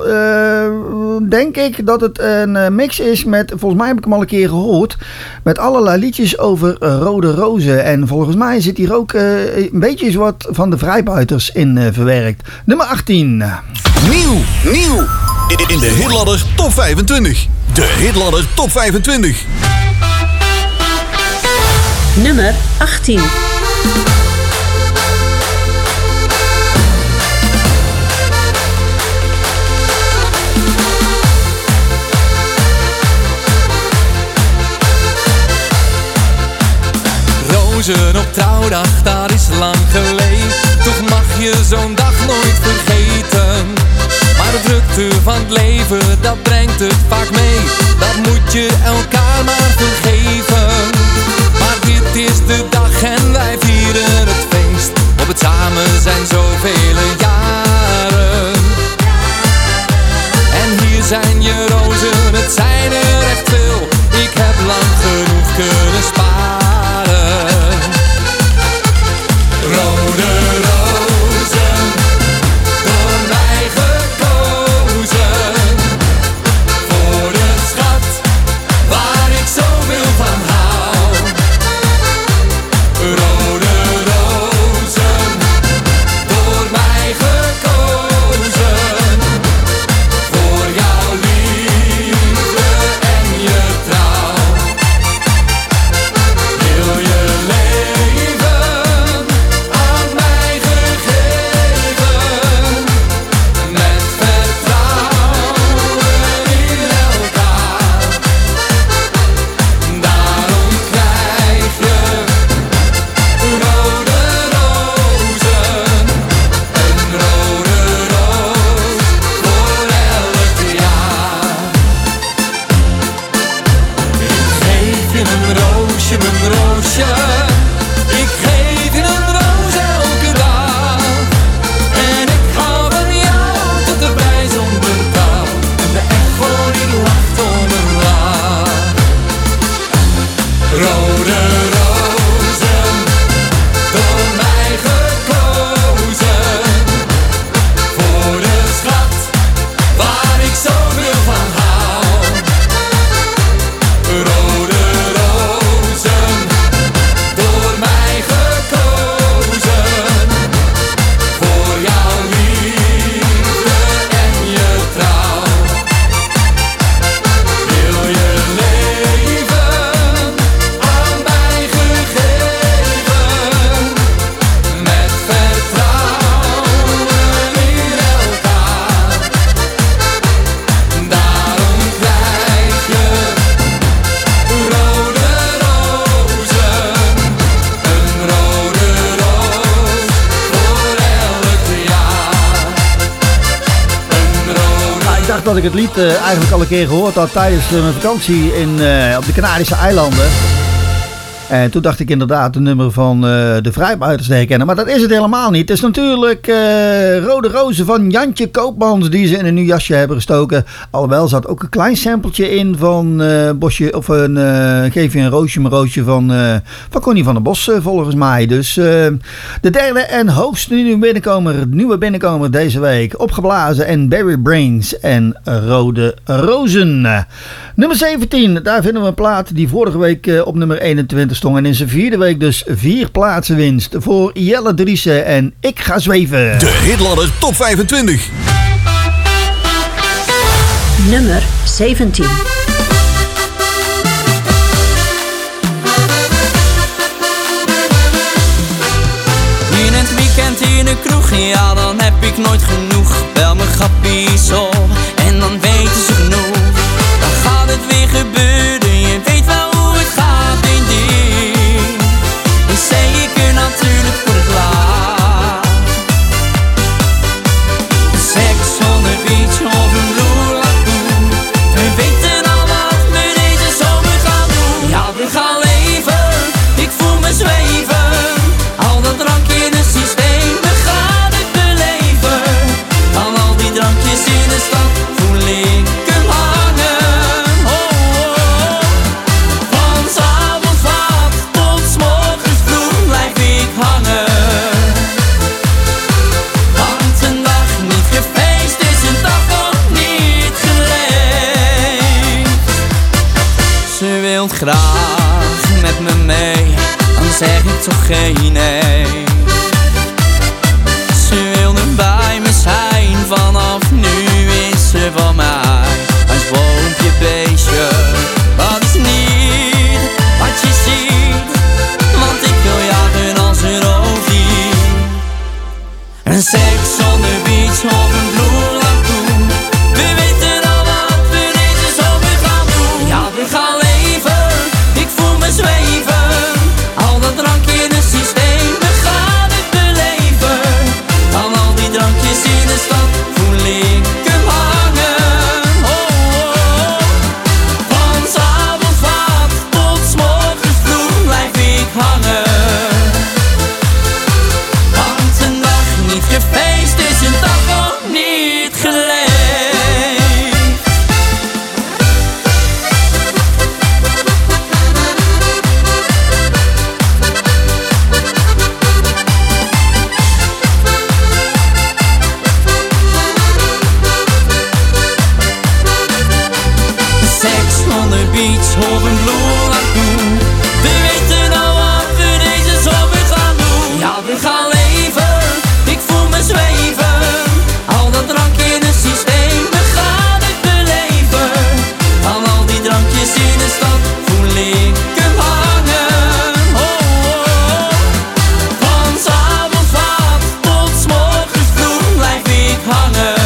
denk ik dat het een mix is met, volgens mij heb ik hem al een keer gehoord, met allerlei liedjes over rode rozen. En volgens mij zit hier ook een beetje wat van de vrijbuiters in verwerkt. Nummer 18. Nieuw. In de Hitladder Top 25. De Hitladder Top 25. Nummer 18. Rozen op trouwdag, dat is lang geleden. Toch mag je zo'n dag nooit vergeten. Maar de drukte van het leven, dat brengt het vaak mee. Dat moet je elkaar maar vergeven. Maar dit is de dag en wij vieren het feest. Op het samen zijn zoveel jaren. En hier zijn je rozen, het zijn er echt veel. Ik heb lang genoeg kunnen sparen. Rode dacht dat ik het lied eigenlijk al een keer gehoord had tijdens mijn vakantie op de Canarische eilanden. En toen dacht ik inderdaad de nummer van de Vrijbuiters te herkennen. Maar dat is het helemaal niet. Het is natuurlijk Rode Rozen van Jantje Koopmans die ze in een nieuw jasje hebben gestoken. Alhoewel zat ook een klein sampletje in van Bosje, of Geef je een roosje, mijn roosje van Connie van der Bos volgens mij. Dus de derde en hoogste nieuwe binnenkomer deze week. Opgeblazen en Barry Brains en Rode Rozen. Nummer 17, daar vinden we een plaat die vorige week op nummer 21 stond. En in zijn vierde week dus 4 plaatsen winst voor Jelle Driessen en Ik Ga Zweven. De Hitladder Top 25. Nummer 17. In het weekend in de kroeg, ja dan heb ik nooit genoeg. Bel mijn grappies op en dan weten ze genoeg. Dan gaat het weer gebeuren, je weet wel hoe het gaat in die. Ik zei ik er natuurlijk voor het laat. Seks on the beach of een Blue Lagoon. We weten al wat we deze zomer gaan doen. Ja, we gaan leven, ik voel me zweven. Al dat drankje in het systeem, we gaan het beleven. Van al die drankjes in de stad voel ik hem hangen. Oh, oh, oh. Van 's avonds laat tot 's morgens vroeg blijf ik hangen. Want een dag niet gefeest is een dag ook niet geleefd. Ze wilt graag met me mee, dan zeg ik toch geen nee. Ze wilde bij me zijn, vanaf nu is ze van mij. Als boompje, beestje, dat is niet wat je ziet. Want ik wil jagen als een roofdier. Een seks on the beach of een Blue Lagoon. We weten al wat we deze zomer gaan doen. Ja, we gaan leven, ik voel me zweven. Al dat drankje in het systeem, we gaan het beleven. Van al die drankjes in de stad voel ik hem hangen. Oh, oh, oh. Van 's avonds laat tot 's morgens vroeg blijf ik hangen. Want een dag niet gefeest is een dag ook niet geleefd. Seks on the beach of een Blue Lagoon. We weten al wat we deze zomer gaan doen. Ja, we gaan leven, ik voel me zweven. Al dat drankje in het systeem, we gaan het beleven. Van al die drankjes in de stad voel ik hem hangen. Oh, oh, oh. Van 's avonds laat tot 's morgens vroeg blijf ik hangen.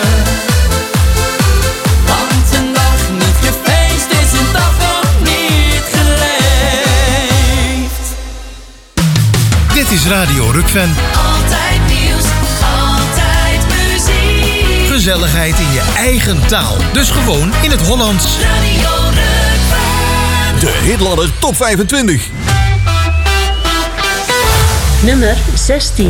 Want een dag niet gefeest is een dag ook niet geleefd. Dit is Radio Rukven. Altijd nieuws, altijd muziek. Gezelligheid in je eigen taal. Dus gewoon in het Hollands. Radio Rukven. De Hitladder Top 25. Nummer 16.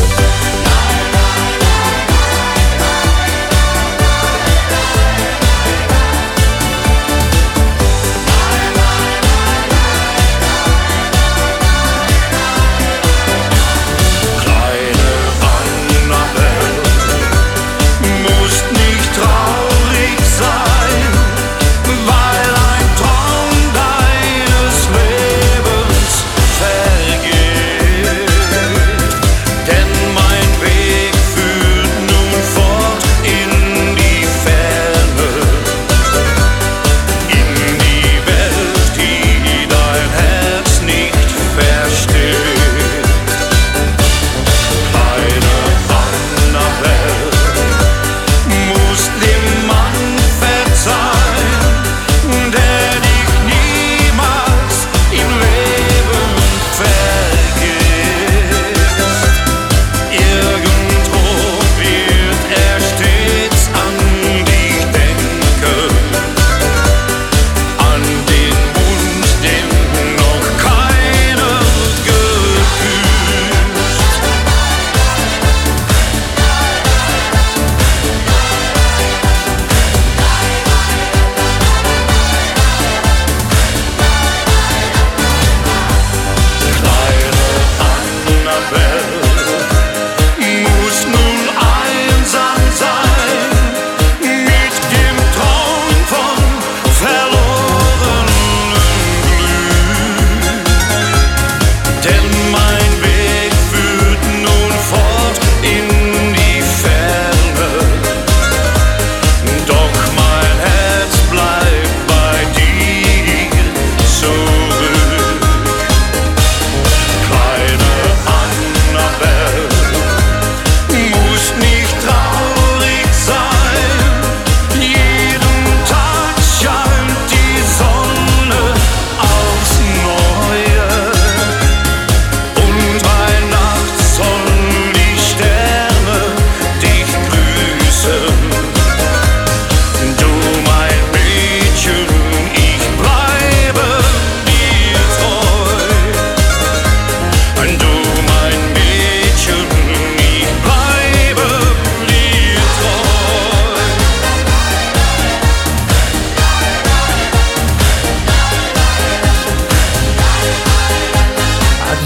Kleine Annabel, musst nicht traurig sein, weil ein Traum deines Lebens vergeht. Denn mein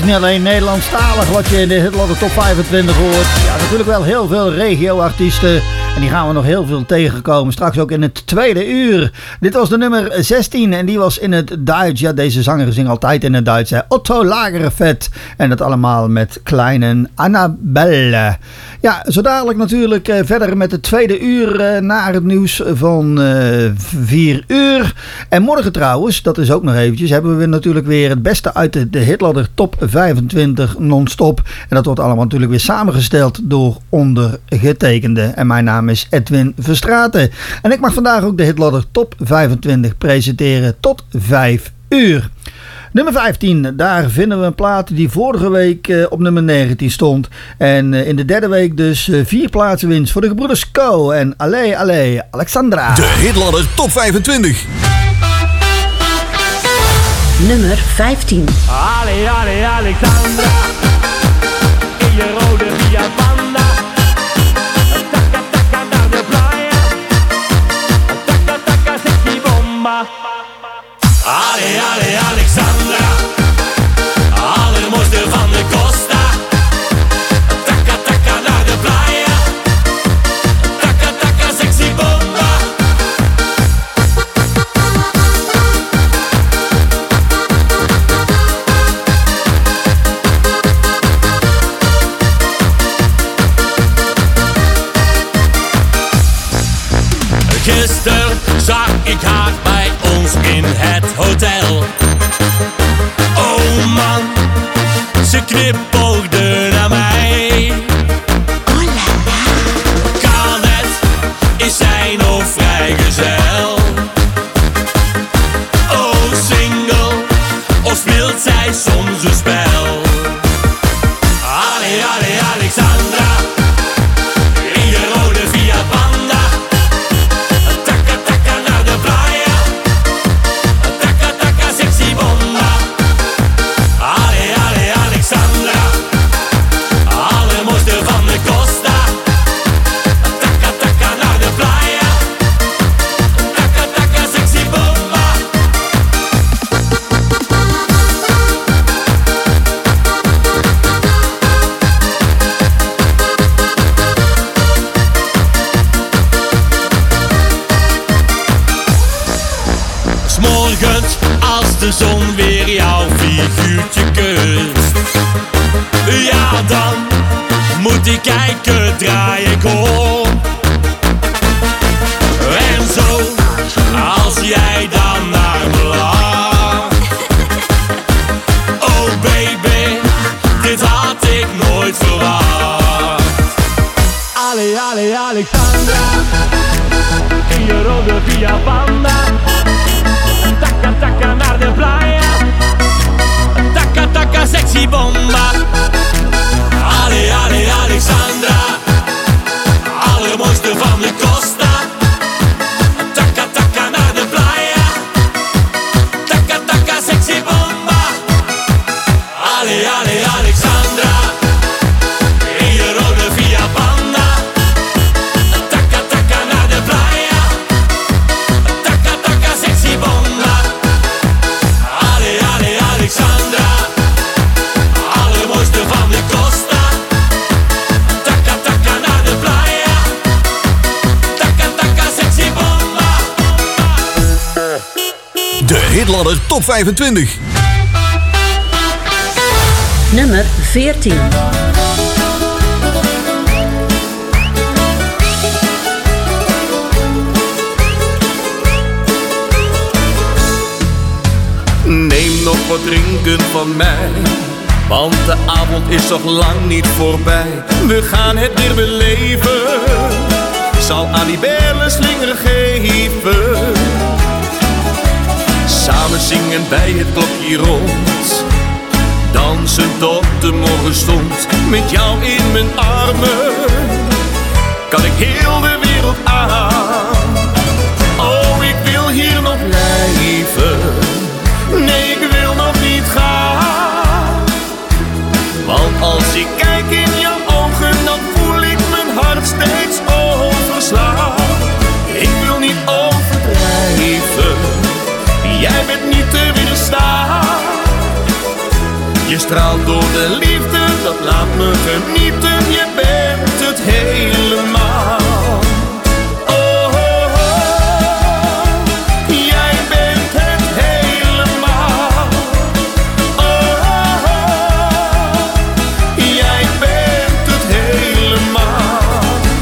niet alleen Nederlandstalig wat je in de Hitladder Top 25 hoort. Ja, natuurlijk wel heel veel regioartiesten. En die gaan we nog heel veel tegenkomen. Straks ook in het tweede uur. Dit was de nummer 16 en die was in het Duits. Ja, deze zanger zingt altijd in het Duits. Hè. Otto Lagerfeld. En dat allemaal met kleine Annabelle. Ja, zo dadelijk natuurlijk verder met het tweede uur na het nieuws van 4 uur. En morgen trouwens, dat is ook nog eventjes, hebben we natuurlijk weer het beste uit de Hitladder Top 25 non-stop. En dat wordt allemaal natuurlijk weer samengesteld door ondergetekende. En mijn naam is Edwin Verstraeten. En ik mag vandaag ook de Hitladder Top 25 presenteren tot 5 uur. Nummer 15, daar vinden we een plaat die vorige week op nummer 19 stond. En in de derde week dus 4 plaatsen winst voor de gebroeders Co. En Allee Allee Alexandra. De Hitladder Top 25. Nummer 15. Allee Allee Alexandra, in je rode Fiat Panda. Taka taka naar de playa, taka taka sexy bomba. Allee Allee Alexandra, allermooiste van de Costa. Taka taka naar de playa, taka taka sexy bomba. Gisteren zag ik haar bij ons in het hotel. Oh man, ze knipoogde naar mij. Kan het, is zij nog vrijgezel? Oh single, of speelt zij soms een spel? Allee, allee, Alexandra, in je rode Fiat Panda. Als de zon weer jouw figuurtje kust, ja dan moet ik kijken, draai ik om. En zo, als jij dan naar me lacht, oh baby, dit had ik nooit verwacht. Allee, allee, Alexandra, in je rode Fiat Panda. Taka taka naar de playa, taka taka sexy bomba. Allee, allee, Alexandra, allermooiste van de Costa. Taka taka naar de playa, taka taka sexy bomba. Allee, allee, Alexandra, in je rode Fiat Panda. Taka taka naar de playa, taka taka sexy bomba. Alexandra, allermooiste van de Costa. Taka taka naar de playa, taka taka sexy bomba. De Hitladder Top 25. Nummer 14. Neem nog wat drinken van mij, want de avond is nog lang niet voorbij. We gaan het weer beleven, zal aan die bellen slinger geven. Samen zingen bij het klokje rond, dansen tot de morgenstond. Met jou in mijn armen, kan ik heel de wereld aan. Oh, ik wil hier nog blijven. Nee, ik wil nog niet gaan. Want als ik kijk in jouw ogen, dan voel ik mijn hart steeds overslaan. Ik wil niet overdrijven, jij bent niet te weerstaan. Je straalt door de liefde, dat laat me genieten. Je bent het helemaal. Oh, oh, oh. Jij bent het helemaal. Oh, oh, oh. Jij bent het helemaal.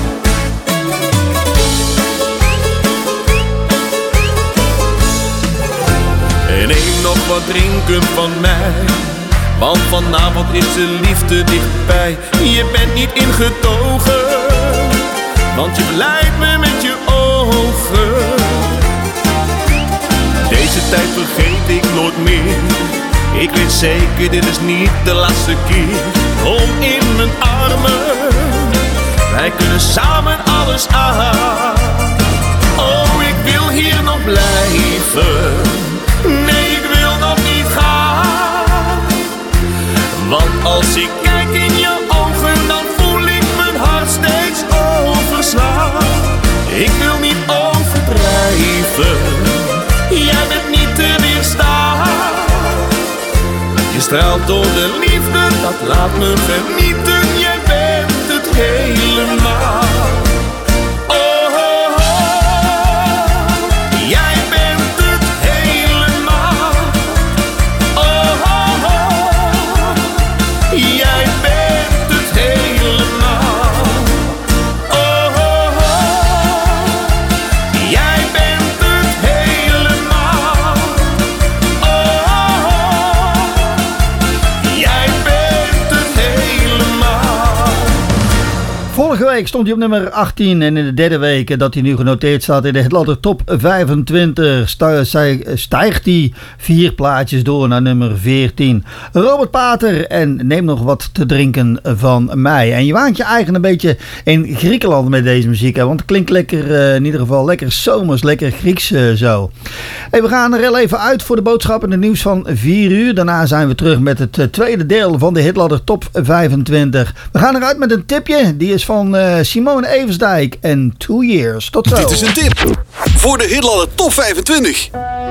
En neem nog wat drinken van mij, want vanavond is de liefde dichtbij. Je bent niet ingetogen, want je blijft me met je ogen. Deze tijd vergeet ik nooit meer. Ik weet zeker, dit is niet de laatste keer. Kom in mijn armen, wij kunnen samen alles aan. Oh, ik wil hier nog blijven. Nee, ik wil nog niet gaan. Want als ik kijk in je ogen, dan voel ik mijn hart steeds overslaan. Ik wil niet overdrijven, jij bent niet te weerstaan. Je straalt door de liefde, dat laat me genieten. Jij bent het helemaal. Oh, oh, oh. Jij bent het helemaal. Oh, oh, oh. Jij bent het helemaal. Oh, oh, oh. Jij bent het helemaal. Oh, oh, oh. Jij bent het helemaal. Vorige week stond hij op nummer 18 en in de derde week dat hij nu genoteerd staat in de Hitladder Top 25 stijgt hij 4 plaatjes door naar nummer 14. Robert Pater en Neem nog wat te drinken van mij. En je waant je eigen een beetje in Griekenland met deze muziek, hè, want het klinkt lekker, in ieder geval lekker zomers, lekker Grieks zo. Hey, we gaan er heel even uit voor de boodschappen en het nieuws van 4 uur. Daarna zijn we terug met het tweede deel van de Hitladder Top 25. We gaan eruit met een tipje, die is van Simone Eversdijk en 2 Years. Tot zo. Dit is een tip voor de Hitladder Top 25.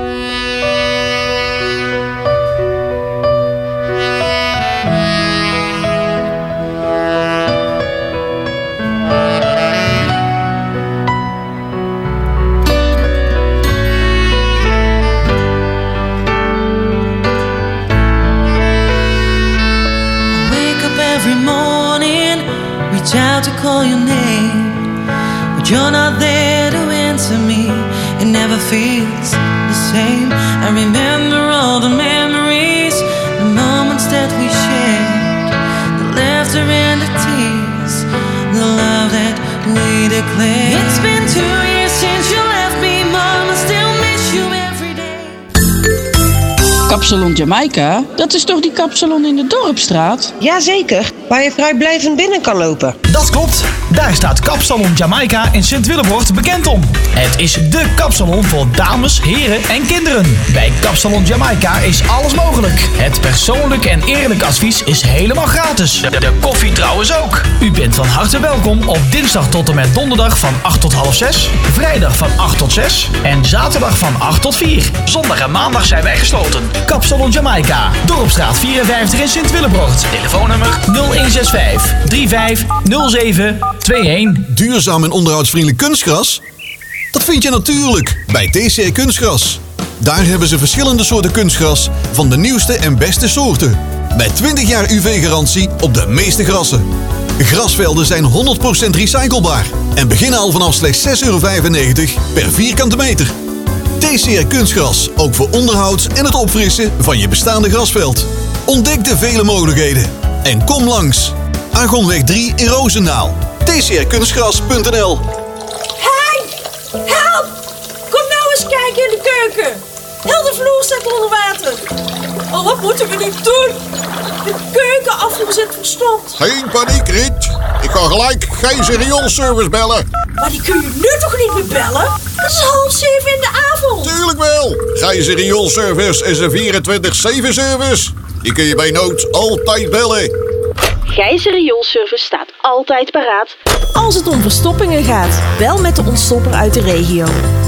Out to call your name, but you're not there to answer me. It never feels the same. I remember all the memories, the moments that we shared, the laughter and the tears, the love that we declared. It's been 2 years since you left me, Mom, I still miss you every day. Kapsalon Jamaica, dat is toch die kapsalon in de Dorpstraat? Jazeker, waar je vrijblijvend binnen kan lopen. Dat klopt, daar staat Kapsalon Jamaica in Sint-Willebroort bekend om. Het is dé kapsalon voor dames, heren en kinderen. Bij Kapsalon Jamaica is alles mogelijk. Het persoonlijk en eerlijk advies is helemaal gratis. De koffie trouwens ook. U bent van harte welkom op dinsdag tot en met donderdag van 8 tot half 6, vrijdag van 8 tot 6 en zaterdag van 8 tot 4. Zondag en maandag zijn wij gesloten. Kapsalon Jamaica, Dorpstraat 54 in Sint-Willebroort. Telefoonnummer 0165 3507 21. Duurzaam en onderhoudsvriendelijk kunstgras? Dat vind je natuurlijk bij TCR Kunstgras. Daar hebben ze verschillende soorten kunstgras van de nieuwste en beste soorten. Met 20 jaar UV-garantie op de meeste grassen. Grasvelden zijn 100% recyclebaar en beginnen al vanaf slechts €6,95 per vierkante meter. TCR Kunstgras, ook voor onderhoud en het opfrissen van je bestaande grasveld. Ontdek de vele mogelijkheden en kom langs. Argonweg 3 in Roosendaal. tcrkunstgras.nl. Hey! Help! Kom nou eens kijken in de keuken. Heel de vloer staat onder water. Oh, wat moeten we nu doen? De keukenafvoer zit verstomd. Geen paniek, Riet. Ik kan gelijk Gijzer Rioolservice bellen. Maar die kun je nu toch niet meer bellen? Het is 6:30 in de avond. Tuurlijk wel. Gijzer Rioolservice is een 24/7 service. Die kun je bij nood altijd bellen. Gijzer Rioolservice staat altijd paraat als het om verstoppingen gaat. Bel met de ontstopper uit de regio.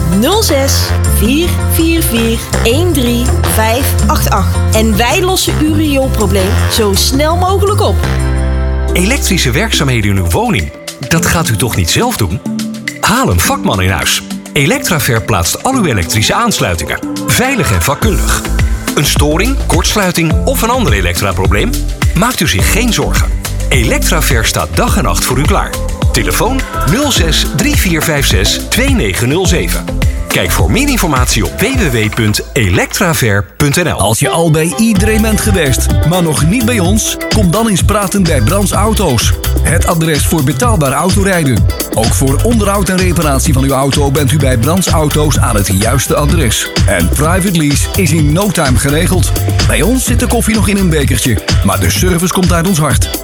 06 444 13588. En wij lossen uw rioolprobleem zo snel mogelijk op. Elektrische werkzaamheden in uw woning, dat gaat u toch niet zelf doen? Haal een vakman in huis. Electraver plaatst al uw elektrische aansluitingen. Veilig en vakkundig. Een storing, kortsluiting of een ander elektraprobleem? Maakt u zich geen zorgen. Electraver staat dag en nacht voor u klaar. Telefoon 06 3456 2907. Kijk voor meer informatie op www.electraver.nl. Als je al bij iedereen bent geweest, maar nog niet bij ons, kom dan eens praten bij Brands Auto's. Het adres voor betaalbaar autorijden. Ook voor onderhoud en reparatie van uw auto bent u bij Brands Auto's aan het juiste adres. En private lease is in no time geregeld. Bij ons zit de koffie nog in een bekertje, maar de service komt uit ons hart.